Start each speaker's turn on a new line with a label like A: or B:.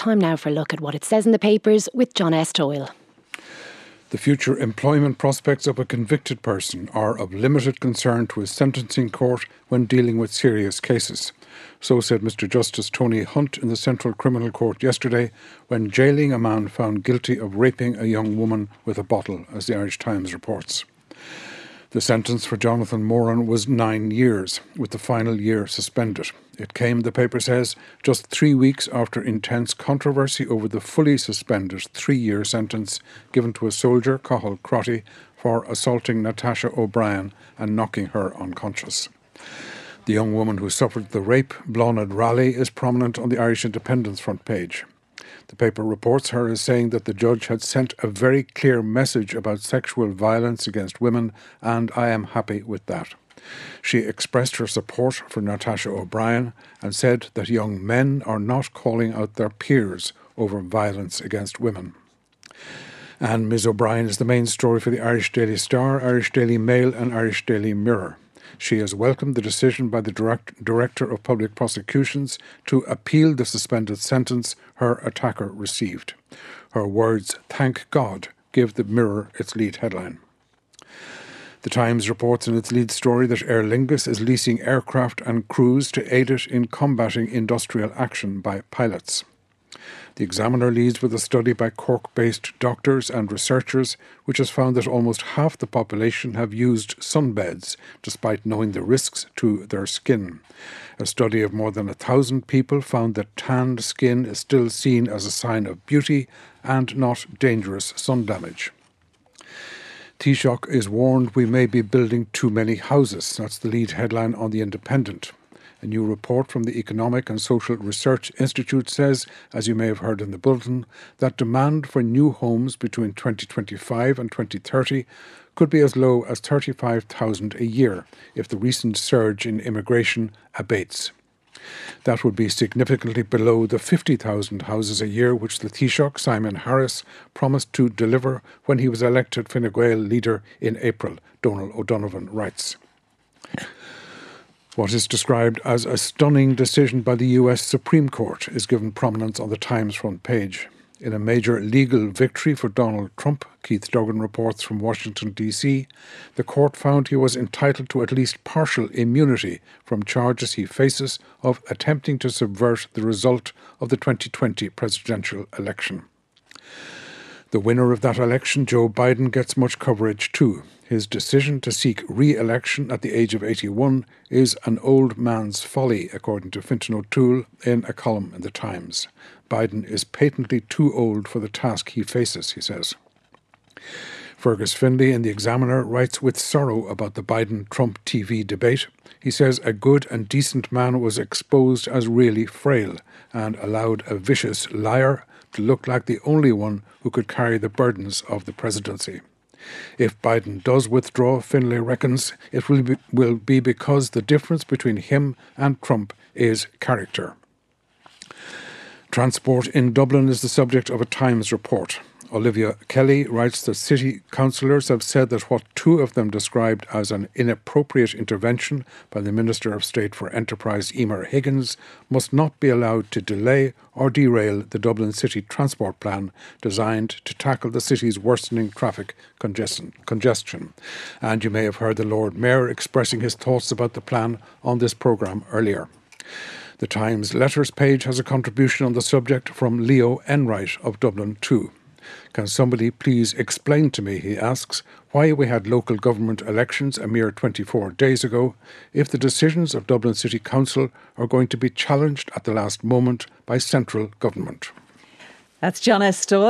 A: time now for a look at what it says in the papers with John S. Doyle.
B: The future employment prospects of a convicted person are of limited concern to a sentencing court when dealing with serious cases. So said Mr Justice Tony Hunt in the Central Criminal Court yesterday when jailing a man found guilty of raping a young woman with a bottle, as the Irish Times reports. The sentence for Jonathan Moran was 9 years, with the final year suspended. It came, the paper says, just 3 weeks after intense controversy over the fully suspended 3-year sentence given to a soldier, Cathal Crotty, for assaulting Natasha O'Brien and knocking her unconscious. The young woman who suffered the rape, Bláthnaid Raleigh, is prominent on the Irish Independent's front page. The paper reports her as saying that the judge had sent a very clear message about sexual violence against women, and I am happy with that. She expressed her support for Natasha O'Brien and said that young men are not calling out their peers over violence against women. And Ms O'Brien is the main story for the Irish Daily Star, Irish Daily Mail and Irish Daily Mirror. She has welcomed the decision by the Director of Public Prosecutions to appeal the suspended sentence her attacker received. Her words, "Thank God," give the Mirror its lead headline. The Times reports in its lead story that Aer Lingus is leasing aircraft and crews to aid it in combating industrial action by pilots. The Examiner leads with a study by Cork-based doctors and researchers which has found that almost half the population have used sunbeds despite knowing the risks to their skin. A study of more than 1,000 people found that tanned skin is still seen as a sign of beauty and not dangerous sun damage. Taoiseach is warned we may be building too many houses. That's the lead headline on The Independent. A new report from the Economic and Social Research Institute says, as you may have heard in the bulletin, that demand for new homes between 2025 and 2030 could be as low as 35,000 a year if the recent surge in immigration abates. That would be significantly below the 50,000 houses a year which the Taoiseach, Simon Harris, promised to deliver when he was elected Fine Gael leader in April, Donal O'Donovan writes. What is described as a stunning decision by the US Supreme Court is given prominence on the Times front page. In a major legal victory for Donald Trump, Keith Duggan reports from Washington, D.C., the court found he was entitled to at least partial immunity from charges he faces of attempting to subvert the result of the 2020 presidential election. The winner of that election, Joe Biden, gets much coverage too. His decision to seek re-election at the age of 81 is an old man's folly, according to Fintan O'Toole in a column in the Times. Biden is patently too old for the task he faces, he says. Fergus Finlay in The Examiner writes with sorrow about the Biden-Trump TV debate. He says a good and decent man was exposed as really frail and allowed a vicious liar to look like the only one who could carry the burdens of the presidency. If Biden does withdraw, Finlay reckons it will be because the difference between him and Trump is character. Transport in Dublin is the subject of a Times report. Olivia Kelly writes that city councillors have said that what two of them described as an inappropriate intervention by the Minister of State for Enterprise, Emer Higgins, must not be allowed to delay or derail the Dublin City Transport Plan designed to tackle the city's worsening traffic congestion. And you may have heard the Lord Mayor expressing his thoughts about the plan on this programme earlier. The Times Letters page has a contribution on the subject from Leo Enright of Dublin 2. Can somebody please explain to me, he asks, why we had local government elections a mere 24 days ago if the decisions of Dublin City Council are going to be challenged at the last moment by central government.
C: That's John S. Doyle.